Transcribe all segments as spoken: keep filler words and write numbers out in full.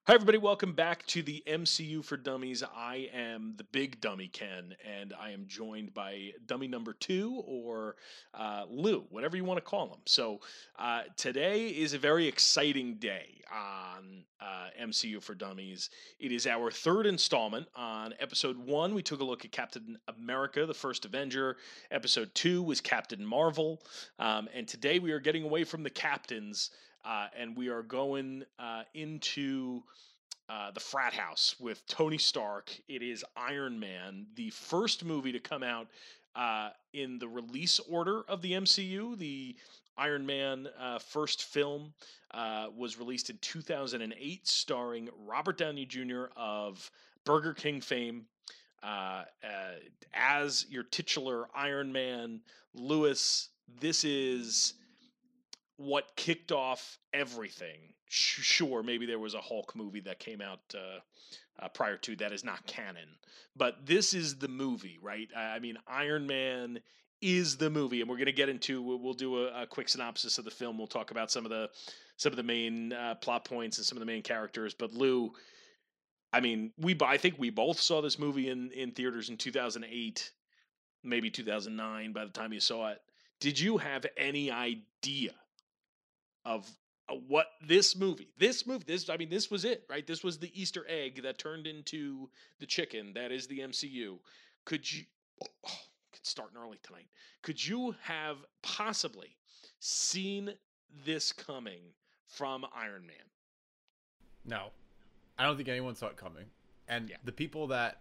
Hi, everybody. Welcome back to the M C U for Dummies. I am the big dummy Ken, and I am joined by dummy number two, or uh, Lou, whatever you want to call him. So, uh, today is a very exciting day on uh, M C U for Dummies. It is our third installment. On episode one, we took a look at Captain America, the first Avenger. Episode two was Captain Marvel. Um, and today we are getting away from the captains. Uh, and we are going uh, into uh, the frat house with Tony Stark. It is Iron Man, the first movie to come out uh, in the release order of the M C U. The Iron Man uh, first film uh, was released in two thousand eight, starring Robert Downey Junior of Burger King fame. Uh, uh, as your titular Iron Man, Lewis, this is what kicked off everything. Sure, maybe there was a Hulk movie that came out uh, uh, prior to that is not canon, but this is the movie, right? I mean, Iron Man is the movie, and we're going to get into. We'll, we'll do a, a quick synopsis of the film. We'll talk about some of the some of the main uh, plot points and some of the main characters. But Lou, I mean, we I think we both saw this movie in in theaters in two thousand eight, maybe two thousand nine. By the time you saw it, did you have any idea of uh, what this movie, this movie, this, I mean, this was it, right? This was the Easter egg that turned into the chicken that is the M C U. Could you, oh, it's starting early tonight. Could you have possibly seen this coming from Iron Man? No, I don't think anyone saw it coming. And Yeah. the people that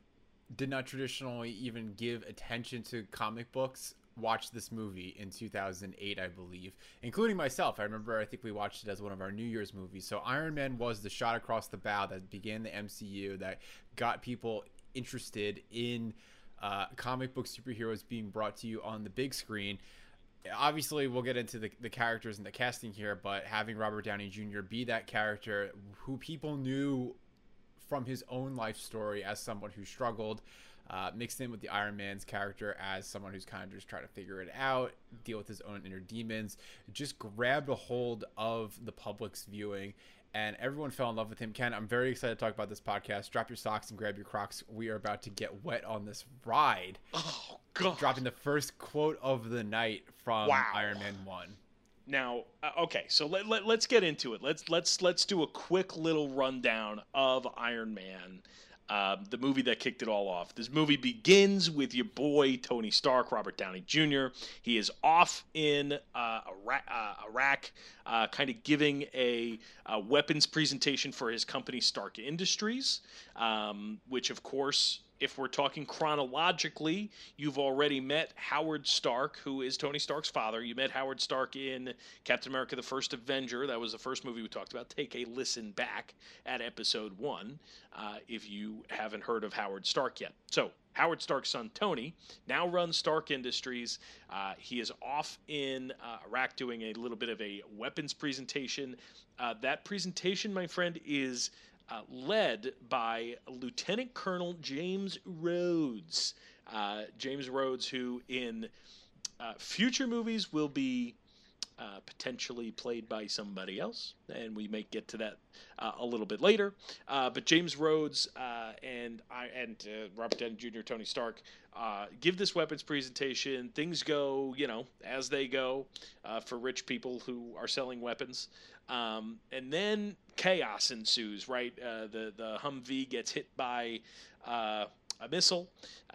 did not traditionally even give attention to comic books watched this movie in two thousand eight, I believe, including myself. I remember, I think we watched it as one of our New Year's movies. So Iron Man was the shot across the bow that began the M C U, that got people interested in uh, comic book superheroes being brought to you on the big screen. Obviously, we'll get into the, the characters and the casting here, but having Robert Downey Junior be that character who people knew from his own life story as someone who struggled, Uh, mixed in with the Iron Man's character as someone who's kind of just trying to figure it out, deal with his own inner demons, just grabbed a hold of the public's viewing, and everyone fell in love with him. Ken, I'm very excited to talk about this podcast. Drop your socks and grab your Crocs. We are about to get wet on this ride. Oh, God. Dropping the first quote of the night from Wow. Iron Man one. Now, uh, okay, so let, let, let's get into it. Let's let's let's do a quick little rundown of Iron Man. Um, the movie that kicked it all off. This movie begins with your boy Tony Stark, Robert Downey Junior He is off in uh, Iraq, uh, Iraq uh, kind of giving a, a weapons presentation for his company Stark Industries, um, which, of course, if we're talking chronologically, you've already met Howard Stark, who is Tony Stark's father. You met Howard Stark in Captain America, the First Avenger. That was the first movie we talked about. Take a listen back at episode one uh, if you haven't heard of Howard Stark yet. So, Howard Stark's son, Tony, now runs Stark Industries. Uh, he is off in uh, Iraq doing a little bit of a weapons presentation. Uh, that presentation, my friend, is Uh, led by Lieutenant Colonel James Rhodes. Uh, James Rhodes, who in uh, future movies will be uh, potentially played by somebody else, and we may get to that uh, a little bit later. Uh, but James Rhodes uh, and I and uh, Robert Downey Junior, Tony Stark, uh, give this weapons presentation. Things go, you know, as they go uh, for rich people who are selling weapons. Um, and then chaos ensues, right? Uh, the, the Humvee gets hit by uh, a missile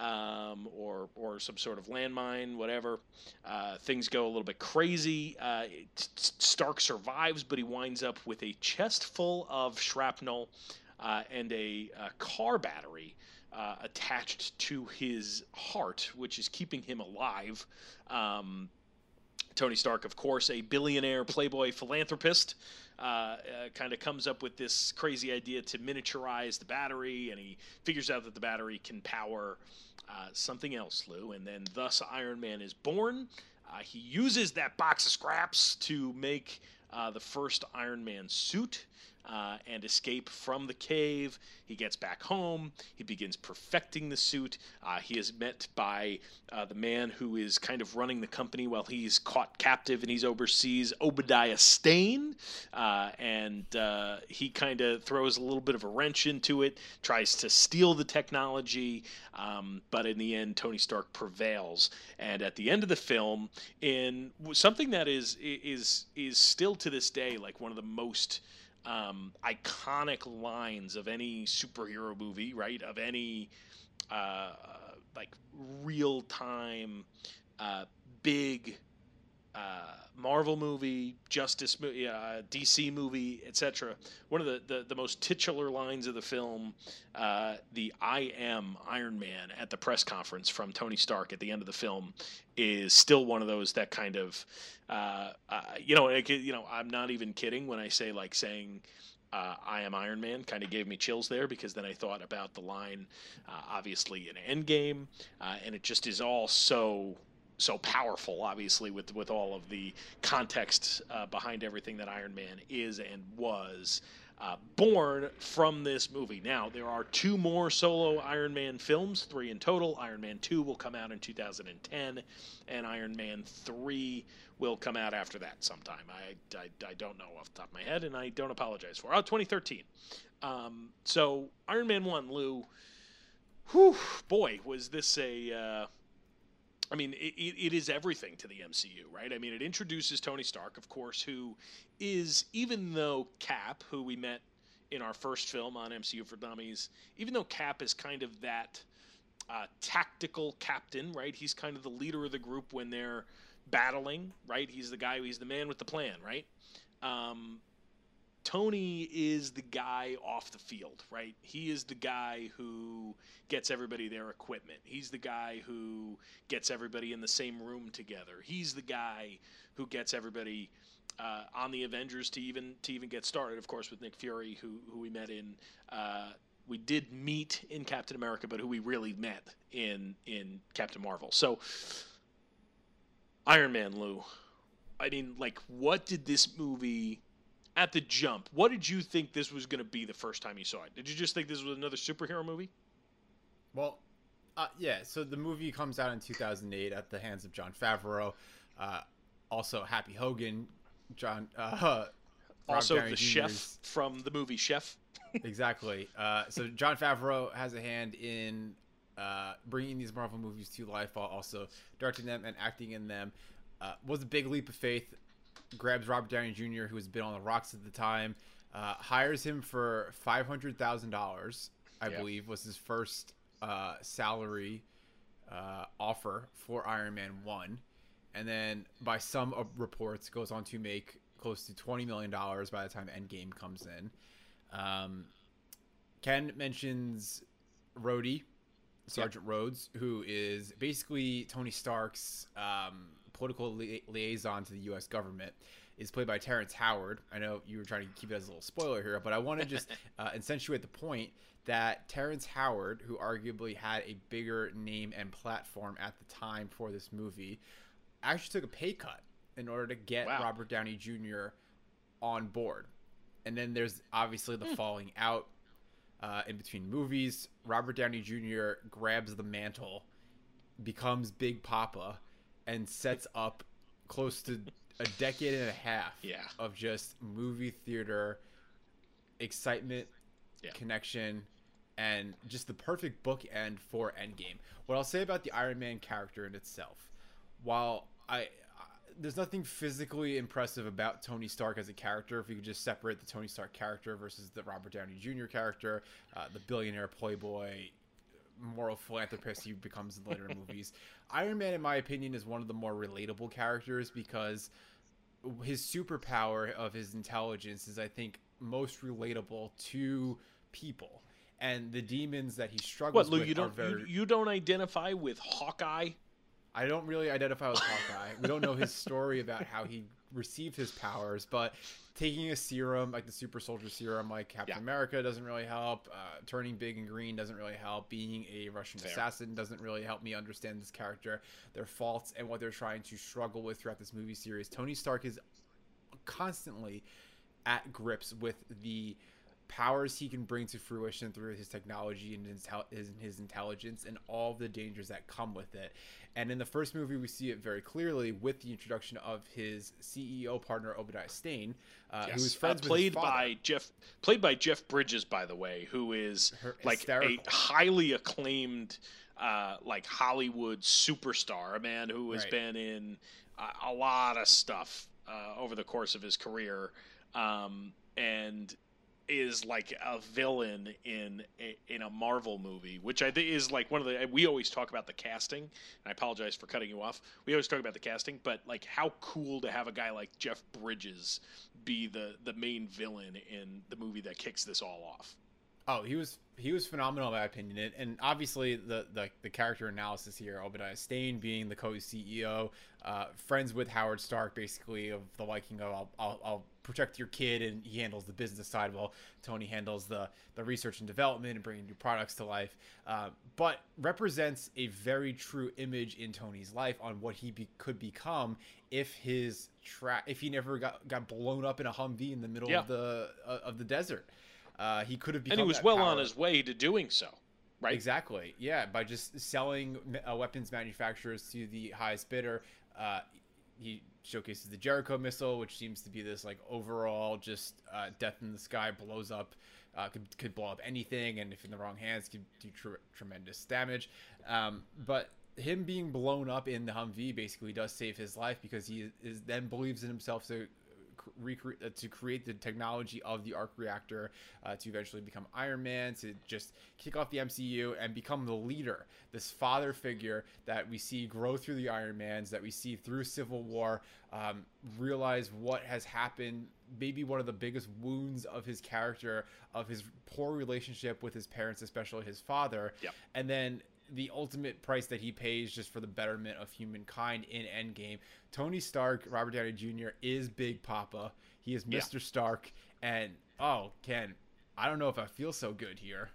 um, or, or some sort of landmine, whatever. Uh, things go a little bit crazy. Uh, it, Stark survives, but he winds up with a chest full of shrapnel uh, and a, a car battery uh, attached to his heart, which is keeping him alive. Um, Tony Stark, of course, a billionaire playboy philanthropist, uh, uh, kind of comes up with this crazy idea to miniaturize the battery, and he figures out that the battery can power uh, something else, Lou, and then thus Iron Man is born. Uh, he uses that box of scraps to make uh, the first Iron Man suit. uh, and escape from the cave. He gets back home. He begins perfecting the suit. Uh, he is met by uh, the man who is kind of running the company while he's caught captive and he's overseas, Obadiah Stane. Uh, and uh, he kind of throws a little bit of a wrench into it, tries to steal the technology, um, but in the end, Tony Stark prevails. And at the end of the film, in something that is is is still to this day like one of the most um, iconic lines of any superhero movie, right? Of any uh, like real time uh, big uh, Marvel movie, Justice movie, uh, D C movie, et cetera. One of the, the, the most titular lines of the film, uh, the "I am Iron Man" at the press conference from Tony Stark at the end of the film, is still one of those that kind of, uh, uh, you know, it, you know, I'm not even kidding when I say like saying. Uh, I am Iron Man kind of gave me chills there, because then I thought about the line, uh, obviously in Endgame, uh, and it just is all so so powerful, obviously, with with all of the context uh, behind everything that Iron Man is and was. Uh, born from this movie. Now, there are two more solo Iron Man films, three in total. Iron Man two will come out in two thousand ten, and Iron Man three will come out after that sometime. I, I, I don't know off the top of my head, and I don't apologize for it. Oh, twenty thirteen. Um, so, Iron Man one, Lou, whew, boy, was this a... Uh, I mean, it, it is everything to the M C U, right? I mean, it introduces Tony Stark, of course, who is, even though Cap, who we met in our first film on M C U for Dummies, even though Cap is kind of that uh, tactical captain, right? He's kind of the leader of the group when they're battling, right? He's the guy, he's the man with the plan, right? Um, Tony is the guy off the field, right? He is the guy who gets everybody their equipment. He's the guy who gets everybody in the same room together. He's the guy who gets everybody uh, on the Avengers to even to even get started. Of course, with Nick Fury, who who we met in uh, we did meet in Captain America, but who we really met in in Captain Marvel. So, Iron Man, Lou. I mean, like, what did this movie? At the jump, what did you think this was going to be the first time you saw it? Did you just think this was another superhero movie? Well, uh, yeah. So the movie comes out in two thousand eight at the hands of Jon Favreau. Uh, also, Happy Hogan, John. Uh, also, Downey the Junior's chef from the movie Chef. Exactly. Uh, so Jon Favreau has a hand in uh, bringing these Marvel movies to life while also directing them and acting in them. Uh, was a big leap of faith. Grabs Robert Downey Junior, who has been on the rocks at the time, uh, hires him for five hundred thousand dollars, I yeah. believe, was his first uh, salary uh, offer for Iron Man one. And then, by some reports, goes on to make close to twenty million dollars by the time Endgame comes in. Um, Ken mentions Rhodey, Sergeant yep. Rhodes, who is basically Tony Stark's... Um, political li- liaison to the U S government, is played by Terrence Howard. I know you were trying to keep it as a little spoiler here, but I want to just uh, accentuate the point that Terrence Howard, who arguably had a bigger name and platform at the time for this movie, actually took a pay cut in order to get wow. Robert Downey Junior on board. And then there's obviously the hmm. falling out uh, in between movies. Robert Downey Junior grabs the mantle, becomes Big Papa, and sets up close to a decade and a half yeah. of just movie theater excitement, yeah. connection, and just the perfect bookend for Endgame. What I'll say about the Iron Man character in itself, while I, I there's nothing physically impressive about Tony Stark as a character, if you could just separate the Tony Stark character versus the Robert Downey Junior character, uh, the billionaire playboy, moral philanthropist he becomes in later movies. Iron Man, in my opinion, is one of the more relatable characters because his superpower of his intelligence is, I think, most relatable to people. And the demons that he struggles what, Lou, with you don't, are very... You, you don't identify with Hawkeye? I don't really identify with Hawkeye. We don't know his story about how he received his powers, but taking a serum like the super soldier serum like Captain yeah. America doesn't really help. Uh, turning big and green doesn't really help. Being a Russian Fair. assassin doesn't really help me understand this character, their faults, and what they're trying to struggle with throughout this movie series. Tony Stark is constantly at grips with the powers he can bring to fruition through his technology and his, his, his intelligence and all the dangers that come with it. And in the first movie, we see it very clearly with the introduction of his C E O partner, Obadiah Stane, uh, yes. who is friends uh, played with his father. by Jeff, played by Jeff Bridges, by the way, who is Her, like hysterical. a highly acclaimed, uh, like Hollywood superstar, a man who has Right. been in a, a lot of stuff uh, over the course of his career, um, and is like a villain in a, in a Marvel movie, which I think is like one of the, we always talk about the casting, and I apologize for cutting you off. We always talk about the casting, but like how cool to have a guy like Jeff Bridges be the, the main villain in the movie that kicks this all off. Oh, he was he was phenomenal in my opinion, and, and obviously the, the the character analysis here, Obadiah Stane being the co-C E O, uh, friends with Howard Stark, basically of the liking of I'll, I'll, I'll protect your kid, and he handles the business side while Tony handles the the research and development and bringing new products to life, uh, but represents a very true image in Tony's life on what he be, could become if his tra- if he never got got blown up in a Humvee in the middle Yeah. of the uh, of the desert. Uh, he could have become And he was that well power. on his way to doing so, right? Exactly. Yeah, by just selling uh, weapons manufacturers to the highest bidder. Uh, he showcases the Jericho missile, which seems to be this like overall just uh, death in the sky, blows up, uh, could could blow up anything, and if in the wrong hands, could do tr- tremendous damage. Um, but him being blown up in the Humvee basically does save his life because he is then believes in himself to recreate uh, to create the technology of the arc reactor uh, to eventually become Iron Man, to just kick off the M C U and become the leader, this father figure that we see grow through the Iron Mans, that we see through Civil War, um, realize what has happened, maybe one of the biggest wounds of his character, of his poor relationship with his parents, especially his father, Yep. and then the ultimate price that he pays just for the betterment of humankind in Endgame. Tony Stark, Robert Downey Junior, is Big Papa. He is Mister Yeah. Stark. And, oh, Ken, I don't know if I feel so good here.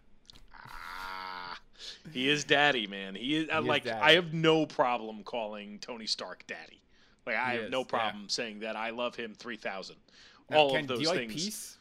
Ah, he is daddy, man. He is, He uh, is like, daddy. I have no problem calling Tony Stark daddy. Like, I He have is, no yeah. problem saying that. I love him three thousand. Now, All Ken, of those do you like things. peace?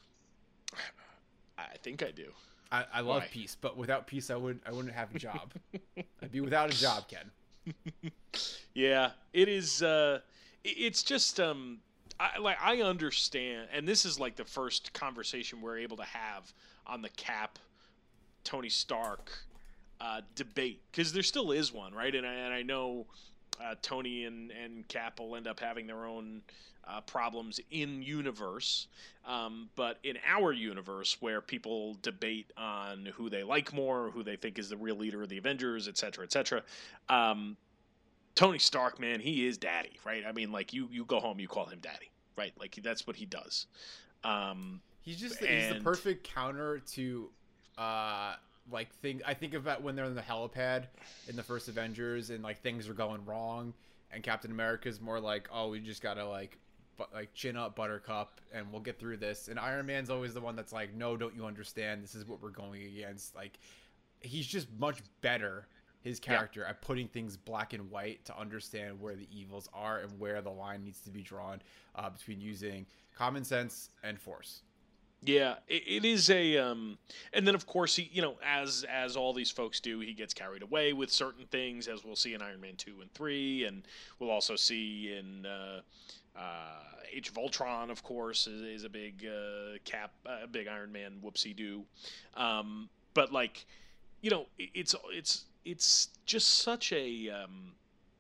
I think I do. I, I love Why? peace, but without peace, I wouldn't. I wouldn't have a job. I'd be without a job, Ken. Yeah, it is. Uh, it- it's just um, I like I understand, and this is like the first conversation we're able to have on the Cap, Tony Stark, uh, debate, because there still is one, right? And I, and I know uh, Tony and and Cap will end up having their own uh, problems in universe, um, but in our universe, where people debate on who they like more, who they think is the real leader of the Avengers, et cetera, et cetera. Um, Tony Stark, man, he is daddy, right? I mean, like you, you go home, you call him daddy, right? Like that's what he does. Um, He's just the, he's the and- perfect counter to, uh, like think. I think about when they're in the helipad in the first Avengers, and like things are going wrong, and Captain America's more like, oh, we just gotta like, but like chin up, Buttercup, and we'll get through this. And Iron Man's always the one that's like, no, don't you understand? This is what we're going against. Like, he's just much better. His character at putting things black and white to understand where the evils are and where the line needs to be drawn uh, between using common sense and force. Yeah, it, it is a, um, and then of course he, you know, as as all these folks do, he gets carried away with certain things, as we'll see in Iron Man two and three, and we'll also see in uh, uh, Age of Ultron, of course, is, is a big uh, Cap, a uh, big Iron Man whoopsie do, um, but like, you know, it, it's it's it's just such a um,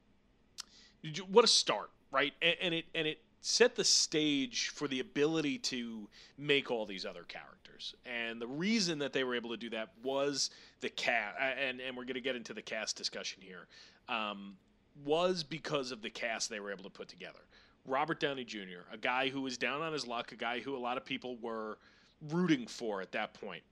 what a start, right? And, and it and it. set the stage for the ability to make all these other characters. And the reason that they were able to do that was the cast, and, and we're going to get into the cast discussion here, um, was because of the cast they were able to put together. Robert Downey Junior, a guy who was down on his luck, a guy who a lot of people were rooting for at that point,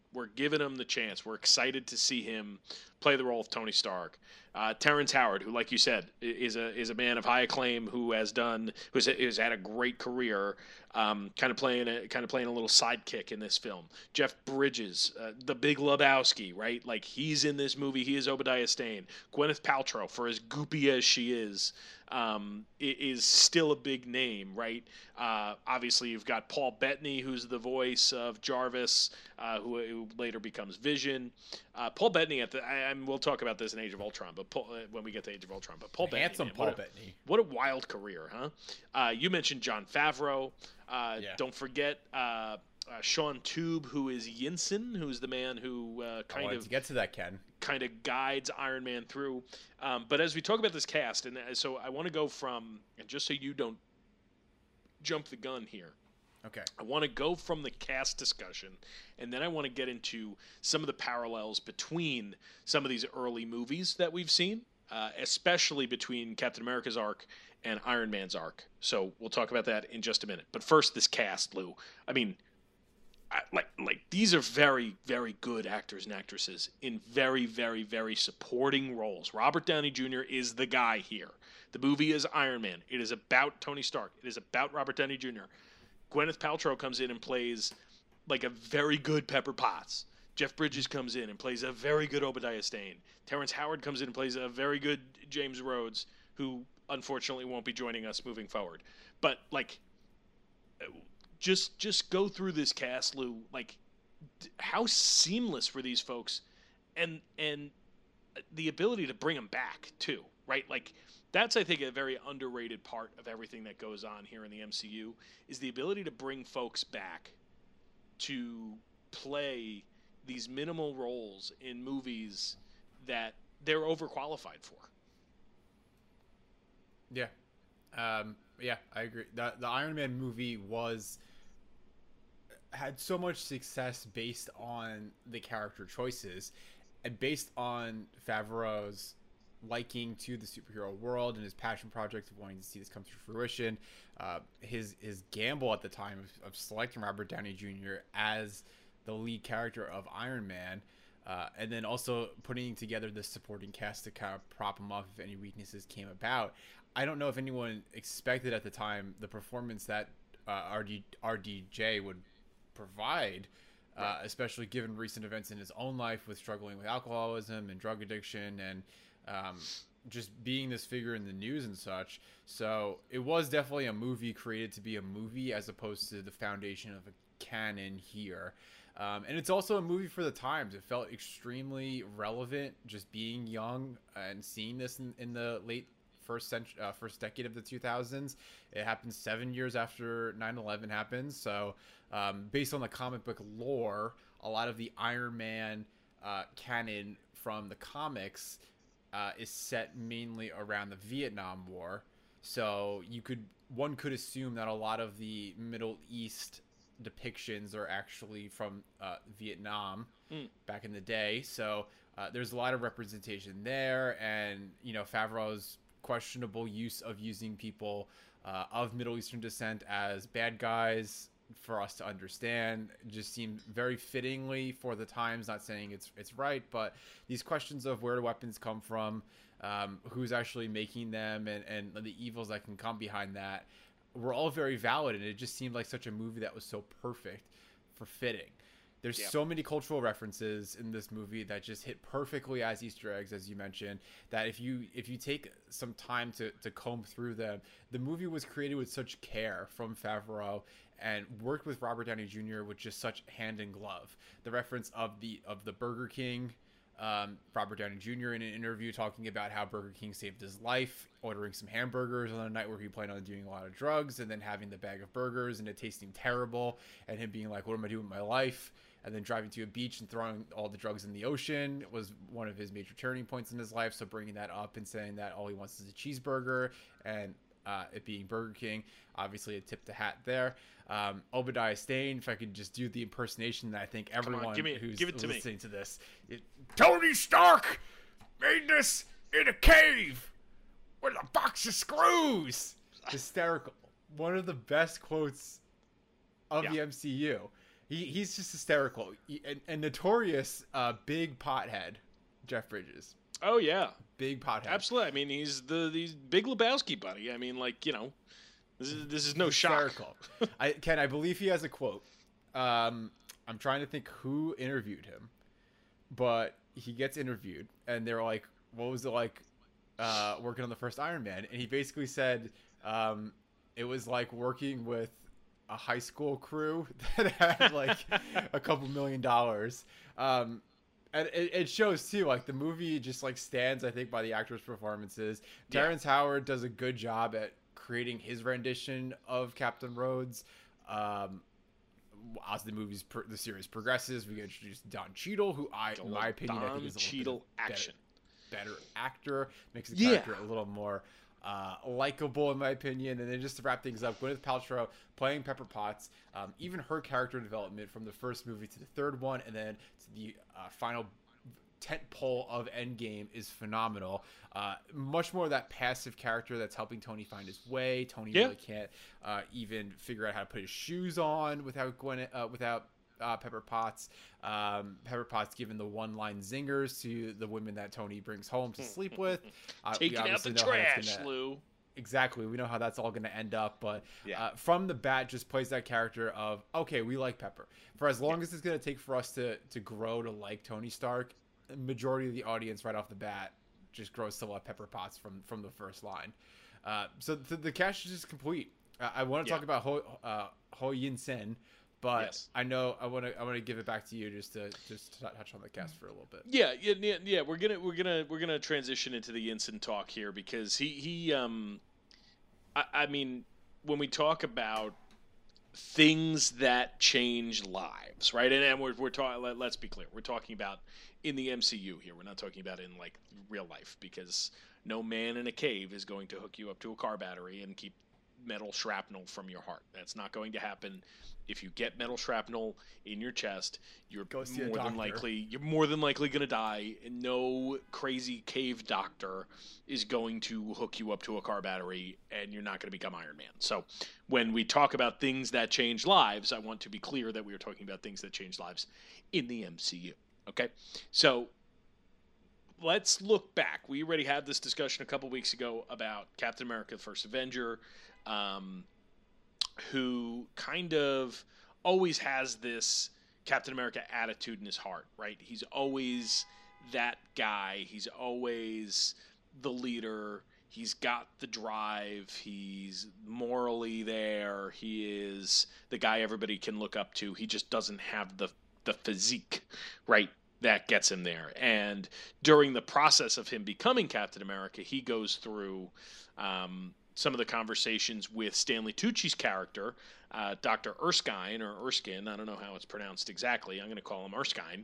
We're giving him the chance. We're excited to see him play the role of Tony Stark. Uh, Terrence Howard, who, like you said, is a is a man of high acclaim, who has done who's has had a great career, um, kind of playing a kind of playing a little sidekick in this film. Jeff Bridges, uh, the Big Lebowski, right? Like, he's in this movie. He is Obadiah Stane. Gwyneth Paltrow, for as goopy as she is, um, is still a big name, right? Uh, obviously, you've got Paul Bettany, who's the voice of Jarvis, uh, who, who later becomes Vision. Uh, Paul Bettany, at the, I, I, we'll talk about this in Age of Ultron, but Paul, uh, when we get to Age of Ultron, but Paul Bettany, handsome man, Paul what a, Bettany. What a wild career, huh? Uh, you mentioned Jon Favreau. Uh, yeah. Don't forget uh, uh, Sean Tube, who is Yinsen, who's the man who uh, kind of to get to that, Ken. kind of guides Iron Man through. Um, but as we talk about this cast, and so I want to go from, and just so you don't jump the gun here. Okay. I want to go from the cast discussion, and then I want to get into some of the parallels between some of these early movies that we've seen, uh, especially between Captain America's arc and Iron Man's arc. So we'll talk about that in just a minute. But first, this cast, Lou. I mean, I, like, like these are very, very good actors and actresses in very, very, very supporting roles. Robert Downey Junior is the guy here. The movie is Iron Man. It is about Tony Stark. It is about Robert Downey Junior Gwyneth Paltrow comes in and plays like a very good Pepper Potts. Jeff Bridges comes in and plays a very good Obadiah Stane. Terrence Howard comes in and plays a very good James Rhodes, who unfortunately won't be joining us moving forward. But, like, just just go through this cast, Lou. Like, how seamless were these folks, and and the ability to bring them back too, right? Like, that's, I think, a very underrated part of everything that goes on here in the M C U, is the ability to bring folks back to play these minimal roles in movies that they're overqualified for. Yeah. Um, yeah, I agree. The, the Iron Man movie was had so much success based on the character choices and based on Favreau's liking to the superhero world and his passion project of wanting to see this come to fruition. Uh, his his gamble at the time of, of selecting Robert Downey Junior as the lead character of Iron Man, uh, and then also putting together the supporting cast to kind of prop him up if any weaknesses came about. I don't know if anyone expected at the time the performance that uh, R D, R D J would provide, uh, right. especially given recent events in his own life with struggling with alcoholism and drug addiction and um, just being this figure in the news and such. So it was definitely a movie created to be a movie as opposed to the foundation of a canon here. Um, and it's also a movie for the times. It felt extremely relevant just being young and seeing this in, in the late first century, uh, first decade of the two thousands. It happened seven years after nine eleven happened. So um, based on the comic book lore, a lot of the Iron Man uh, canon from the comics uh, is set mainly around the Vietnam War. So you could one could assume that a lot of the Middle East depictions are actually from uh, Vietnam mm. back in the day. So uh, there's a lot of representation there, and you know Favreau's questionable use of using people uh, of Middle Eastern descent as bad guys for us to understand just seemed very fittingly for the times. Not saying it's it's right, but these questions of where do weapons come from, um, who's actually making them, and, and the evils that can come behind that were all very valid, and it just seemed like such a movie that was so perfect for fitting. There's yeah. so many cultural references in this movie that just hit perfectly as Easter eggs, as you mentioned, that if you if you take some time to, to comb through them, the movie was created with such care from Favreau and worked with Robert Downey Junior with just such hand in glove. The reference of the of the Burger King, um, Robert Downey Junior in an interview talking about how Burger King saved his life, ordering some hamburgers on a night where he planned on doing a lot of drugs, and then having the bag of burgers and it tasting terrible, and him being like, what am I doing with my life? And then driving to a beach and throwing all the drugs in the ocean was one of his major turning points in his life. So bringing that up and saying that all he wants is a cheeseburger, and uh, it being Burger King, obviously a tip the hat there. Um, Obadiah Stane, if I could just do the impersonation that I think everyone on, give me, who's give it to listening me. to this, it, Tony Stark made this in a cave with a box of screws. Hysterical. One of the best quotes of yeah. the M C U. He he's just hysterical. He, and, and notorious uh, big pothead, Jeff Bridges. Oh yeah, big pothead. Absolutely. I mean, he's the he's Big Lebowski, buddy. I mean, like you know, this is this is no hysterical. shock. I Ken, I believe he has a quote. Um, I'm trying to think who interviewed him, but he gets interviewed, and they're like, "What was it like uh, working on the first Iron Man?" And he basically said, um, "It was like working with a high school crew that had like a couple million dollars." Um, and it, it shows too, like the movie just like stands, I think, by the actors' performances. Yeah. Terrence Howard does a good job at creating his rendition of Captain Rhodes. Um, as the movie's pro- the series progresses, we get introduced Don Cheadle, who I, in my opinion, Don I think is a Cheadle action. Better, better actor, makes the Yeah. character a little more uh, likable, in my opinion. And then just to wrap things up, Gwyneth Paltrow playing Pepper Potts, um, even her character development from the first movie to the third one, and then to the uh, final tent pole of Endgame is phenomenal. Uh, much more of that passive character that's helping Tony find his way. Tony Yeah. really can't uh, even figure out how to put his shoes on without Gwen, uh, without uh, Pepper Potts. Um, Pepper Potts giving the one-line zingers to the women that Tony brings home to sleep with. Uh, we Taking out the obviously know how that's trash, gonna- Lou. Exactly. We know how that's all going to end up, but Yeah. uh, from the bat, just plays that character of, okay, we like Pepper. For as long as it's going to take for us to to grow to like Tony Stark, the majority of the audience right off the bat just grows to love Pepper Potts from from the first line. Uh, so the, the cast is just complete. Uh, I want to Yeah. talk about Ho, uh, Ho Yin Sin, but Yes. I know I want to I want to give it back to you just to just to touch on the cast for a little bit. Yeah, yeah, yeah, yeah. We're gonna we're gonna we're gonna transition into the Ensign talk here because he he um, I, I mean when we talk about things that change lives, right? And, and we're we're talking. Let, let's be clear, we're talking about in the M C U here. We're not talking about in like real life because no man in a cave is going to hook you up to a car battery and keep metal shrapnel from your heart. That's not going to happen. If you get metal shrapnel in your chest, you're Go see a more than doctor. likely you're more than likely going to die. And no crazy cave doctor is going to hook you up to a car battery, and you're not going to become Iron Man. So, when we talk about things that change lives, I want to be clear that we are talking about things that change lives in the M C U. Okay, so let's look back. We already had this discussion a couple weeks ago about Captain America: The First Avenger. Um, who kind of always has this Captain America attitude in his heart, right? He's always that guy. He's always the leader. He's got the drive. He's morally there. He is the guy everybody can look up to. He just doesn't have the the physique, right? That gets him there. And during the process of him becoming Captain America, he goes through um, some of the conversations with Stanley Tucci's character, uh, Doctor Erskine, or Erskine, I don't know how it's pronounced exactly, I'm going to call him Erskine,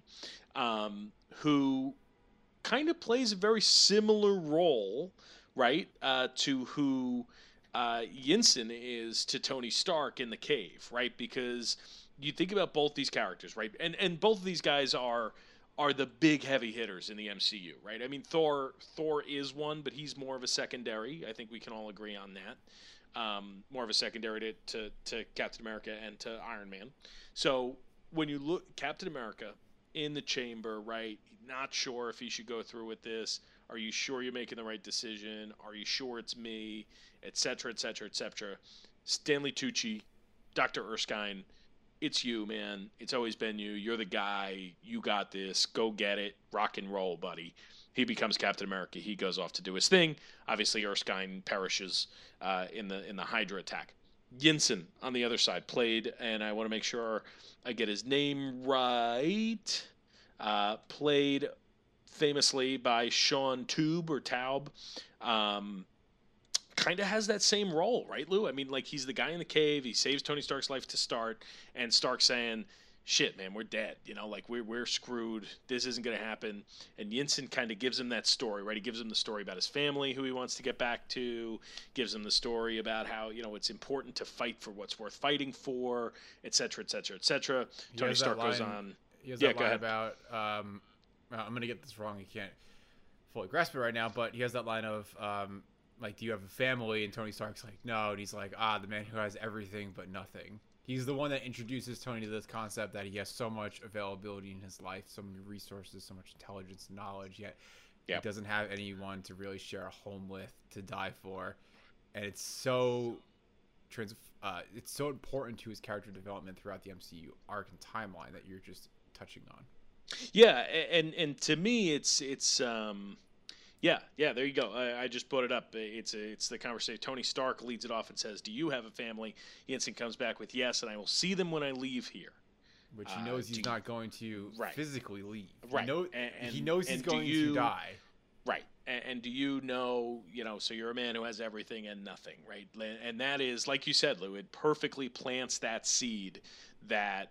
um, who kind of plays a very similar role, right, uh, to who uh, Yinsen is to Tony Stark in the cave, right, because you think about both these characters, right, and, and both of these guys are are the big heavy hitters in the M C U, right? I mean, Thor Thor is one, but he's more of a secondary. I think we can all agree on that. Um, more of a secondary to, to, to Captain America and to Iron Man. So when you look, Captain America in the chamber, right? Not sure if he should go through with this. Are you sure you're making the right decision? Are you sure it's me? Et cetera, et cetera, et cetera. Stanley Tucci, Doctor Erskine, it's you, man. It's always been you. You're the guy. You got this. Go get it. Rock and roll, buddy. He becomes Captain America. He goes off to do his thing. Obviously, Erskine perishes uh, in the in the Hydra attack. Yinsen on the other side played, and I want to make sure I get his name right. Uh, played famously by Sean Tube or Taub. Um, kind of has that same role, right, Lou? I mean, like, he's the guy in the cave. He saves Tony Stark's life to start, and Stark saying, shit, man, we're dead. You know, like, we're, we're screwed. This isn't going to happen. And Yinsen kind of gives him that story, right? He gives him the story about his family, who he wants to get back to, gives him the story about how, you know, it's important to fight for what's worth fighting for, et cetera, et cetera, et cetera. He Tony has Stark that goes line- on. He has Yeah, that go line ahead. about, um, uh, I'm going to get this wrong. You can't fully grasp it right now, but he has that line of, um, like, do you have a family? And Tony Stark's like, no. And he's like, ah, the man who has everything but nothing. He's the one that introduces Tony to this concept that he has so much availability in his life, so many resources, so much intelligence and knowledge, yet Yep. he doesn't have anyone to really share a home with, to die for. And it's so trans uh, it's so important to his character development throughout the M C U arc and timeline that you're just touching on. Yeah, and and to me, it's it's um, yeah, yeah. There you go. I, I just brought it up. It's a, it's the conversation. Tony Stark leads it off and says, "Do you have a family?" Jensen comes back with, "Yes, and I will see them when I leave here." Which he knows uh, he's not going to right. physically leave. Right. He, know, and, and, he knows he's going you, to die. Right. And, and do you know, you know, so you're a man who has everything and nothing, right? And that is, like you said, Lou, it perfectly plants that seed that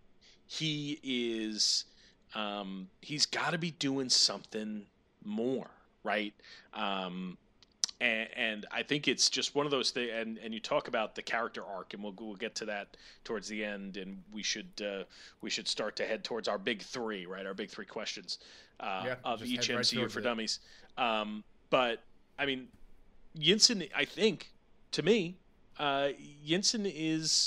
he is, um, he's got to be doing something more, right? Um, And, and I think it's just one of those things. And, and you talk about the character arc, and we'll we'll get to that towards the end. And we should uh, we should start to head towards our big three, right? Our big three questions uh, yeah, of each right M C U for it. Dummies. Um, but I mean, Jensen, I think, to me, uh, Jensen is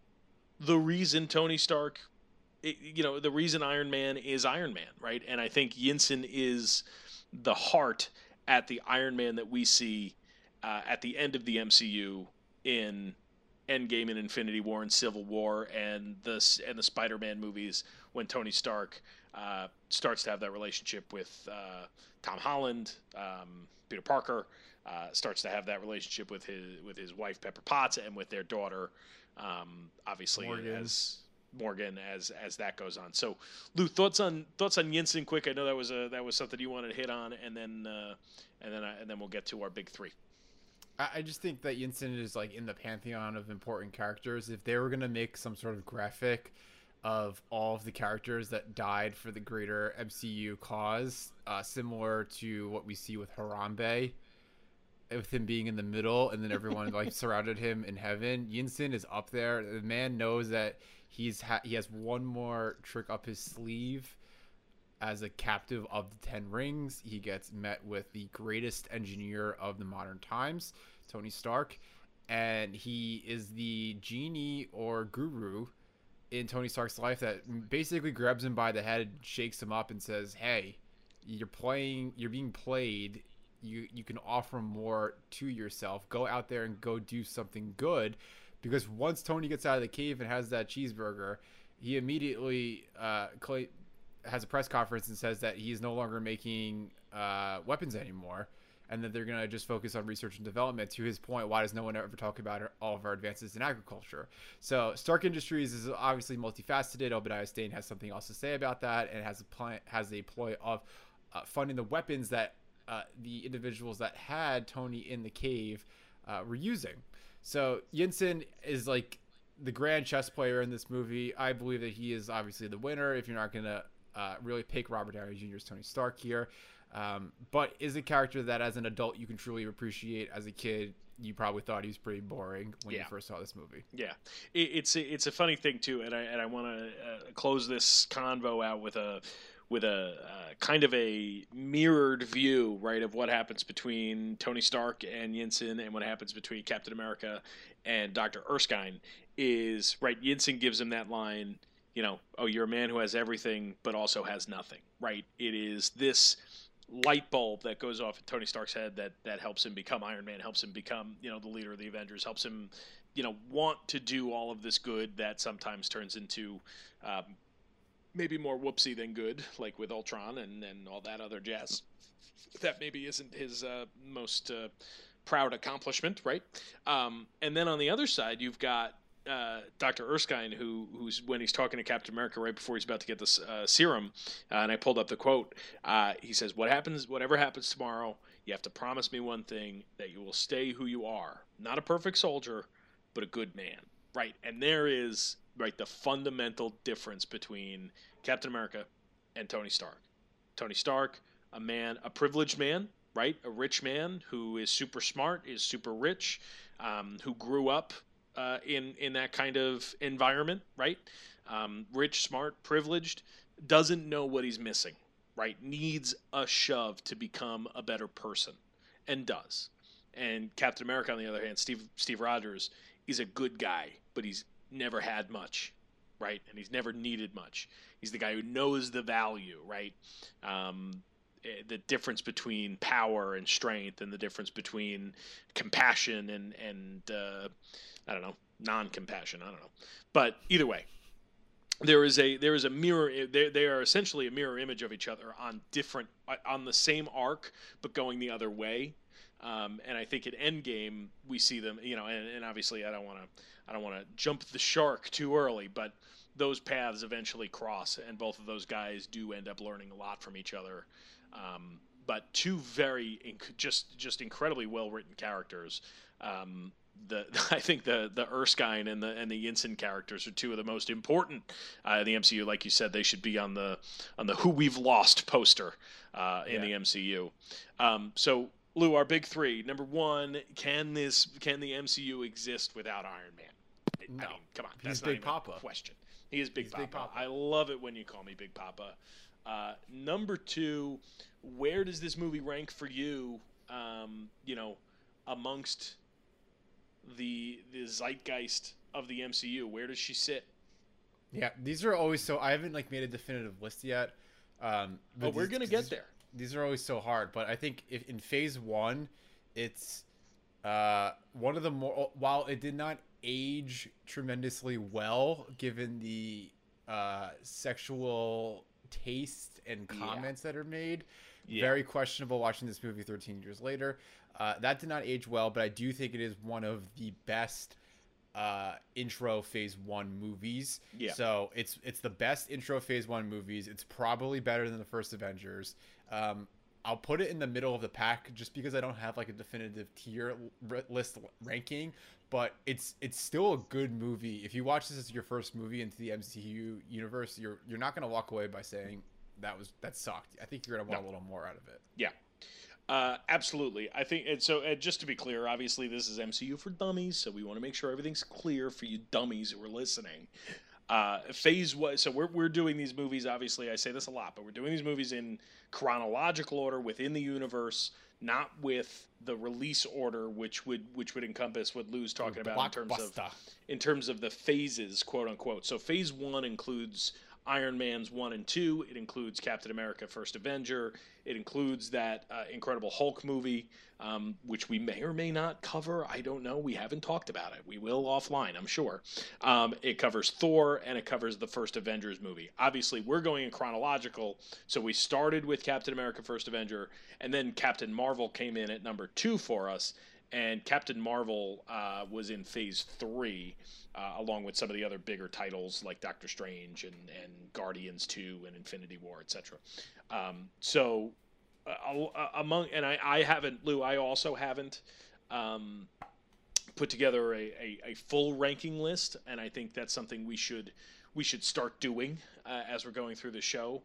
the reason Tony Stark, it, you know, the reason Iron Man is Iron Man, right? And I think Jensen is the heart at the Iron Man that we see uh, at the end of the M C U in Endgame and Infinity War and Civil War and the and the Spider-Man movies, when Tony Stark uh, starts to have that relationship with uh, Tom Holland, um, Peter Parker, uh, starts to have that relationship with his with his wife Pepper Potts and with their daughter, um, obviously Morgan. as Morgan as as that goes on. So, Lou, thoughts on thoughts on Jensen, quick. I know that was a that was something you wanted to hit on, and then uh, and then I, and then we'll get to our big three. I, I just think that Jensen is like in the pantheon of important characters. If they were gonna make some sort of graphic of all of the characters that died for the greater M C U cause, uh, similar to what we see with Harambe, with him being in the middle and then everyone like surrounded him in heaven, Jensen is up there. The man knows that he's ha- he has one more trick up his sleeve. As a captive of the Ten Rings, he gets met with the greatest engineer of the modern times, Tony Stark, and he is the genie or guru in Tony Stark's life that basically grabs him by the head, shakes him up, and says, "Hey, you're playing, you're being played. You you can offer more to yourself. Go out there and go do something good." Because once Tony gets out of the cave and has that cheeseburger, he immediately uh, Clay has a press conference and says that he's no longer making uh, weapons anymore, and that they're going to just focus on research and development. To his point, why does no one ever talk about all of our advances in agriculture? So Stark Industries is obviously multifaceted. Obadiah Stane has something else to say about that, and has a plan, has a ploy of uh, funding the weapons that uh, the individuals that had Tony in the cave uh, were using. So Jensen is like the grand chess player in this movie. I believe that he is obviously the winner, if you're not going to uh, really pick Robert Downey Junior's Tony Stark here. Um, but is a character that as an adult you can truly appreciate. As a kid, you probably thought he was pretty boring when yeah. you first saw this movie. Yeah, it, it's a, it's a funny thing too, and I and I want to uh, close this convo out with a with a uh, kind of a mirrored view, right, of what happens between Tony Stark and Jensen, and what happens between Captain America and Doctor Erskine. Is right. Jensen gives him that line, you know, "Oh, you're a man who has everything, but also has nothing." Right. It is this light bulb that goes off in Tony Stark's head that that helps him become Iron Man, helps him become, you know, the leader of the Avengers, helps him, you know, want to do all of this good that sometimes turns into um, maybe more whoopsie than good, like with Ultron and, and all that other jazz. That maybe isn't his uh, most uh, proud accomplishment, right? Um, and then on the other side, you've got Uh, Doctor Erskine, who who's when he's talking to Captain America right before he's about to get this uh, serum, uh, and I pulled up the quote. Uh, he says, "What happens, whatever happens tomorrow, you have to promise me one thing: that you will stay who you are, not a perfect soldier, but a good man." Right, and there is right the fundamental difference between Captain America and Tony Stark. Tony Stark, a man, a privileged man, right, a rich man who is super smart, is super rich, um, who grew up Uh, in in that kind of environment, right? Um, rich, smart, privileged, doesn't know what he's missing, right? Needs a shove to become a better person, and does. And Captain America, on the other hand, Steve Steve Rogers, is a good guy, but he's never had much, right? And he's never needed much. He's the guy who knows the value, right? Um, eh, the difference between power and strength, and the difference between compassion and and uh, I don't know, non-compassion. I don't know, but either way, there is a there is a mirror. They they are essentially a mirror image of each other on different on the same arc, but going the other way. Um, and I think at Endgame we see them, you know, and, and obviously I don't want to I don't want to jump the shark too early, but those paths eventually cross, and both of those guys do end up learning a lot from each other. Um, but two very inc- just just incredibly well written characters. Um, the I think the the Erskine and the and the Yinsen characters are two of the most important uh, in the M C U. Like you said, they should be on the on the Who We've Lost poster uh, in Yeah. the M C U. Um, so Lou, our big three. Number one, can this can the M C U exist without Iron Man? I No. mean, come on, He's that's not Big even Papa. a question. He is Big He's Papa. Big Papa. I love it when you call me Big Papa. Uh, number two, where does this movie rank for you? Um, you know, amongst the the zeitgeist of the M C U, where does she sit? Yeah, these are always so. I haven't like made a definitive list yet. Um, but Oh, we're these- gonna these- get there. These are always so hard, but I think if in phase one, it's uh, one of the more. While it did not age tremendously well, given the uh, sexual taste and Yeah. comments that are made, Yeah. very questionable watching this movie thirteen years later. Uh, that did not age well, but I do think it is one of the best uh, intro phase one movies. Yeah. So it's it's the best intro phase one movies. It's probably better than the first Avengers. Um, I'll put it in the middle of the pack just because I don't have like a definitive tier r- list ranking, but it's it's still a good movie. If you watch this as your first movie into the M C U universe, you're you're not gonna walk away by saying that was that sucked. I think you're gonna want No. a little more out of it. Yeah. Uh, absolutely. I think, and so and just to be clear, obviously this is M C U for dummies, so we want to make sure everything's clear for you dummies who are listening. Uh, phase one, so we're, we're doing these movies, obviously, I say this a lot, but we're doing these movies in chronological order within the universe, not with the release order, which would which would encompass what Lou's talking about in terms of Blockbuster. in terms of the phases, quote unquote. So phase one includes Iron Man's one and two. It includes Captain America: First Avenger. It includes that uh, Incredible Hulk movie, um, which we may or may not cover. I don't know. We haven't talked about it. We will offline, I'm sure. Um, it covers Thor, and it covers the first Avengers movie. Obviously, we're going in chronological, so we started with Captain America: First Avenger, and then Captain Marvel came in at number two for us. And Captain Marvel uh, was in phase three, uh, along with some of the other bigger titles like Doctor Strange and, and Guardians two and Infinity War, et cetera. Um, so uh, among and I, I haven't, Lou, I also haven't um, put together a, a, a full ranking list, and I think that's something we should we should start doing uh, as we're going through the show.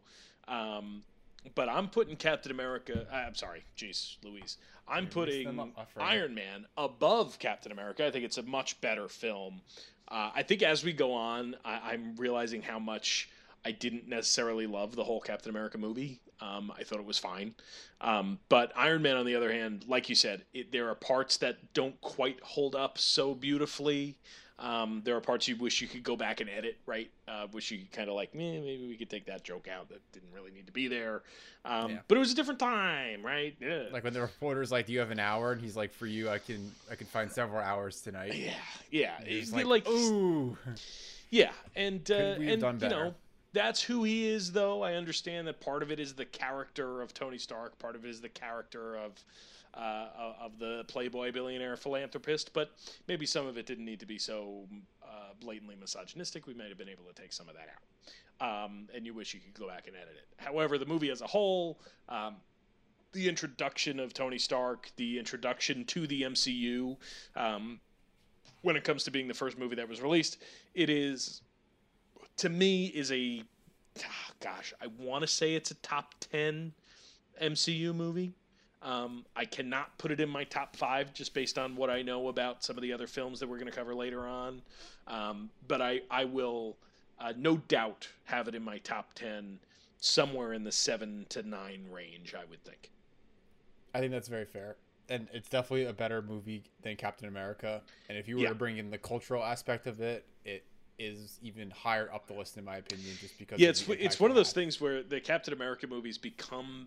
Um, but I'm putting Captain America. Uh, I'm sorry, jeez, Louise. I'm You mixed putting them up, my friend. Iron Man above Captain America. I think it's a much better film. Uh, I think as we go on, I, I'm realizing how much I didn't necessarily love the whole Captain America movie. Um, I thought it was fine. Um, but Iron Man, on the other hand, like you said, it, there are parts that don't quite hold up so beautifully. Um, there are parts you wish you could go back and edit, right? Uh, wish you could kind of like, eh, maybe we could take that joke out that didn't really need to be there. Um, Yeah. But it was a different time, right? Yeah. Like when the reporter's like, "Do you have an hour?" and he's like, "For you, I can I can find several hours tonight." yeah, yeah. And he's It- like, "Ooh." Yeah, and uh, Could we have and done you better? know that's who he is. Though I understand that part of it is the character of Tony Stark, part of it is the character of uh, of the playboy billionaire philanthropist. But maybe some of it didn't need to be so uh, blatantly misogynistic. We might have been able to take some of that out. Um, and you wish you could go back and edit it. However, the movie as a whole, um, the introduction of Tony Stark, the introduction to the M C U. Um, when it comes to being the first movie that was released, it is, to me, is a, ah, gosh, I want to say it's a top ten M C U movie. Um, I cannot put it in my top five just based on what I know about some of the other films that we're going to cover later on. Um, but I, I will uh, no doubt have it in my top ten, somewhere in the seven to nine range, I would think. I think that's very fair. And it's definitely a better movie than Captain America. And if you were Yeah. to bring in the cultural aspect of it, it is even higher up the list in my opinion, just because. Yeah, of it's the it's impact one it of those had. things where the Captain America movies become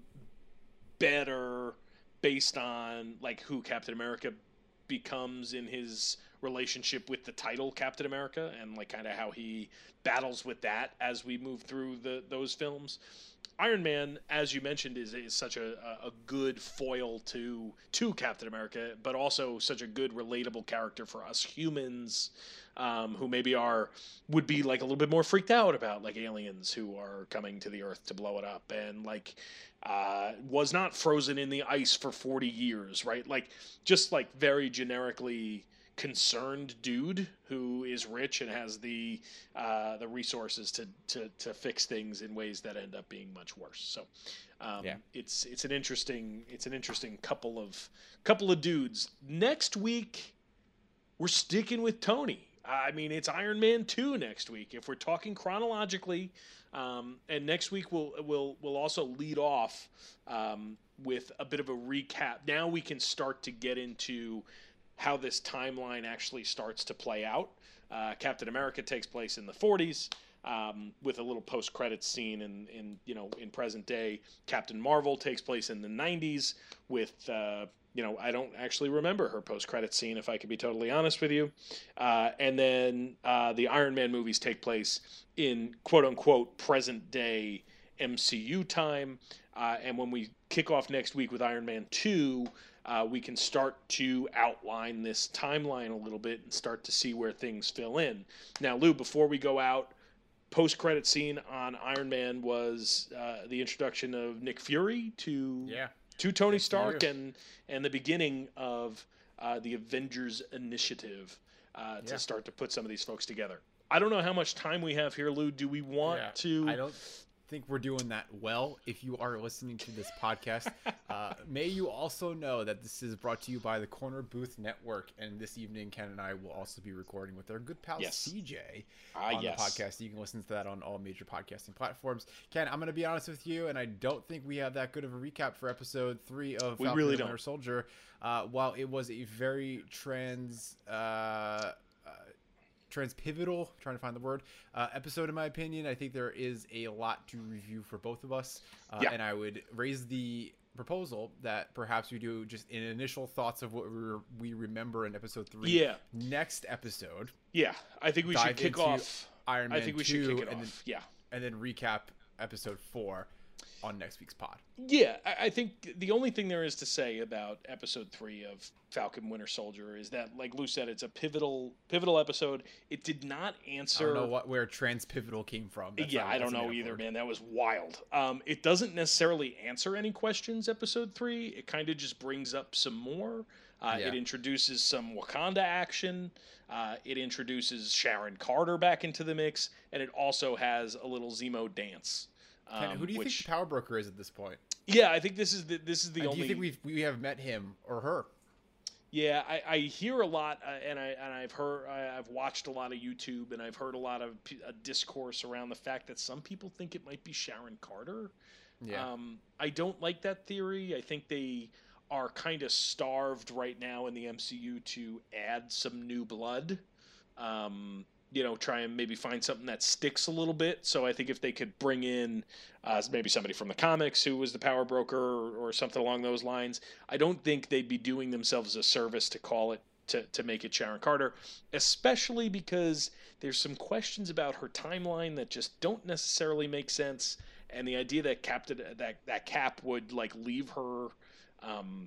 better based on like who Captain America becomes in his relationship with the title Captain America, and like kind of how he battles with that as we move through the those films. Iron Man, as you mentioned, is, is such a, a good foil to to Captain America, but also such a good relatable character for us humans, um, who maybe are would be like a little bit more freaked out about like aliens who are coming to the Earth to blow it up, and like uh, was not frozen in the ice for forty years, right? Like just like very generically concerned dude who is rich and has the uh, the resources to, to to fix things in ways that end up being much worse. So um, Yeah. it's it's an interesting it's an interesting couple of couple of dudes. Next week we're sticking with Tony. I mean, it's Iron Man two next week if we're talking chronologically. Um, and next week we'll we'll we'll also lead off um, with a bit of a recap. Now we can start to get into how this timeline actually starts to play out. Uh, Captain America takes place in the forties, um, with a little post-credits scene in, in you know in present day. Captain Marvel takes place in the nineties with uh, you know I don't actually remember her post-credits scene, if I could be totally honest with you. Uh, and then uh, the Iron Man movies take place in quote-unquote present day M C U time. Uh, and when we kick off next week with Iron Man two, uh, we can start to outline this timeline a little bit and start to see where things fill in. Now, Lou, before we go out, post-credit scene on Iron Man was uh, the introduction of Nick Fury to Yeah. to Tony M C U. Stark and and the beginning of uh, the Avengers Initiative uh, to Yeah. start to put some of these folks together. I don't know how much time we have here, Lou. Do we want Yeah. to? I don't think we're doing that well. If you are listening to this podcast, uh, may you also know that this is brought to you by the Corner Booth Network, and this evening Ken and I will also be recording with our good pal Yes. C J Ah, on yes. the podcast. You can listen to that on all major podcasting platforms. Ken, I'm going to be honest with you, and I don't think we have that good of a recap for episode three of We Falcon really and don't. Winter Soldier. Uh, while it was a very trans uh, uh, transpivotal, trying to find the word, uh, episode in my opinion, I think there is a lot to review for both of us. Uh, Yeah. And I would raise the proposal that perhaps we do just an initial thoughts of what we, re- we remember in episode three. Yeah. Next episode, Yeah, I think we dive should kick into off. Iron Man I think we two, should kick it and off. then, Yeah. and then recap episode four on next week's pod. Yeah, I, I think the only thing there is to say about episode three of Falcon Winter Soldier is that, like Lou said, it's a pivotal pivotal episode. It did not answer. I don't know what where transpivotal came from. That's yeah, not- I don't that's a know metaphor. either, man. That was wild. Um, it doesn't necessarily answer any questions, episode three. It kind of just brings up some more. Uh, Yeah. It introduces some Wakanda action. Uh, it introduces Sharon Carter back into the mix. And it also has a little Zemo dance. Ken, Um, who do you which, think the power broker is at this point? Yeah, I think this is the, this is the And only... do you think we've, we have met him or her? Yeah, I, I hear a lot, uh, and I and I've heard, I, I've watched a lot of YouTube, and I've heard a lot of p- uh, discourse around the fact that some people think it might be Sharon Carter. Yeah. Um, I don't like that theory. I think they are kind of starved right now in the M C U to add some new blood. Um, you know, try and maybe find something that sticks a little bit. So I think if they could bring in uh, maybe somebody from the comics who was the power broker or, or something along those lines, I don't think they'd be doing themselves a service to call it to, to make it Sharon Carter, especially because there's some questions about her timeline that just don't necessarily make sense. And the idea that Captain that that Cap would like leave her um,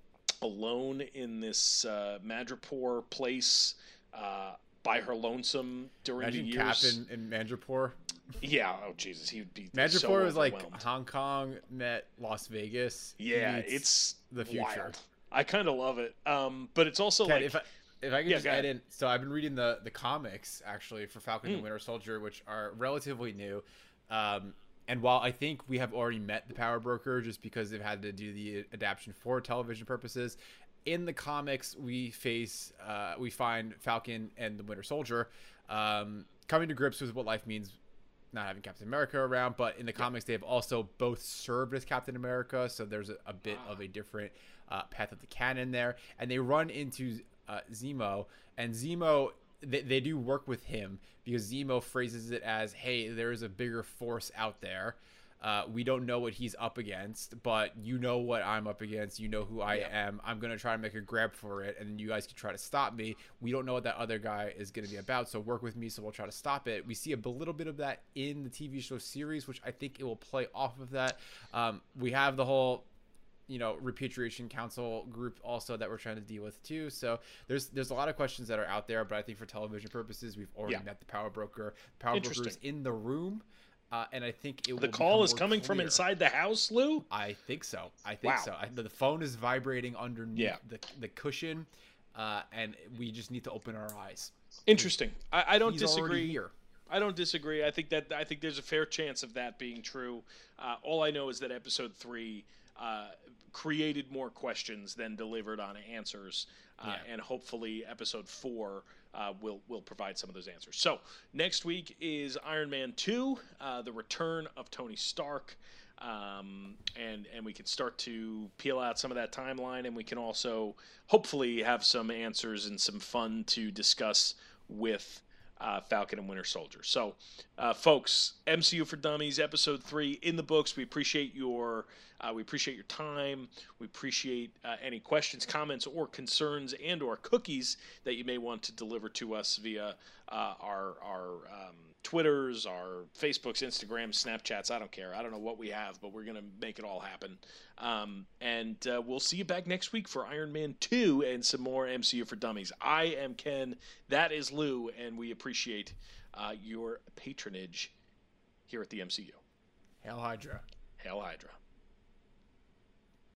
alone in this uh, Madripoor place uh, by her lonesome during Imagine the Cap years. in, in Madripoor. Yeah, oh Jesus, he would be Madripoor so is like overwhelmed. Hong Kong met Las Vegas. Yeah, meets it's the future. wild. I kind of love it, um, but it's also Ken, like if I if I could Yeah, just go add ahead. in, so I've been reading the the comics actually for Falcon Mm. and Winter Soldier, which are relatively new. Um, and while I think we have already met the Power Broker just because they've had to do the adaptation for television purposes, in the comics we face uh, we find Falcon and the Winter Soldier um, coming to grips with what life means not having Captain America around, but in the comics they have also both served as Captain America, so there's a, a bit of a different uh, path of the canon there, and they run into uh, Zemo, and Zemo they, they do work with him because Zemo phrases it as, hey, there is a bigger force out there. Uh, we don't know what he's up against, but you know what I'm up against. You know who I yeah. am. I'm going to try to make a grab for it, and you guys can try to stop me. We don't know what that other guy is going to be about, so work with me, so we'll try to stop it. We see a little bit of that in the T V show series, which I think it will play off of that. Um, we have the whole, you know, repatriation council group also that we're trying to deal with too. So there's there's a lot of questions that are out there, but I think for television purposes, we've already yeah. met the power broker. The power broker is in the room. Uh, and I think it will the call is more coming clear. From inside the house, Lou? I think so. I think wow. so. I, the phone is vibrating underneath yeah. the, the cushion, uh, and we just need to open our eyes. Interesting. I, I don't He's disagree. Here. I don't disagree. I think that I think there's a fair chance of that being true. Uh, all I know is that episode three uh, created more questions than delivered on answers, uh, yeah. and hopefully episode four Uh, will will provide some of those answers. So next week is Iron Man two, uh, the return of Tony Stark, um, and and we can start to peel out some of that timeline, and we can also hopefully have some answers and some fun to discuss with uh, Falcon and Winter Soldier. So, uh, folks, M C U for Dummies, episode three in the books. We appreciate your uh, we appreciate your time. We appreciate uh, any questions, comments, or concerns, and or cookies that you may want to deliver to us via uh, our our um, Twitters, our Facebooks, Instagrams, Snapchats. I don't care. I don't know what we have, but we're gonna make it all happen. Um, and uh, we'll see you back next week for Iron Man two and some more M C U for Dummies. I am Ken. That is Lou, and we appreciate uh, your patronage here at the M C U. Hail Hydra. Hail Hydra.